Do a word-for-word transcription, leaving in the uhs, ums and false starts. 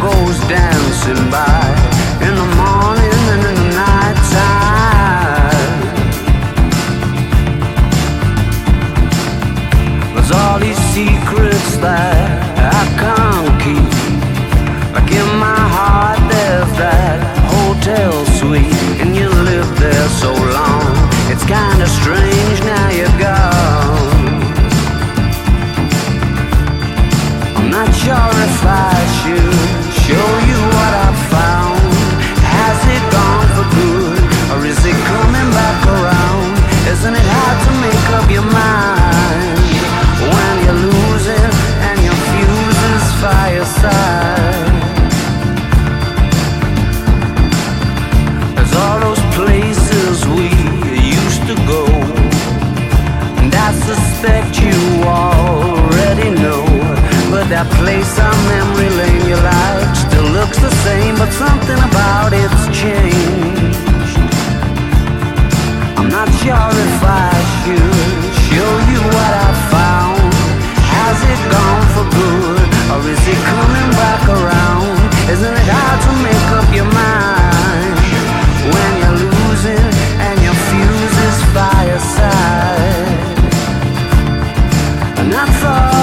goes dancing by in the morning and in the night time. There's all these secrets that I can't keep. Like in my heart there's that hotel suite, and you lived there so long. It's kinda strange now you're gone. I'm not sure if I should show you what I found. Has it gone for good, or is it coming back around? Isn't it hard to make up your mind when you lose it and your fuse is fireside? There's all those places we used to go, and I suspect you already know. But that place on memory lane you like still looks the same, but something about it's changed. I'm not sure if I should show you what I found. Has it gone for good, or is it coming back around? Isn't it hard to make up your mind when you're losing and your fuse is fireside? And I thought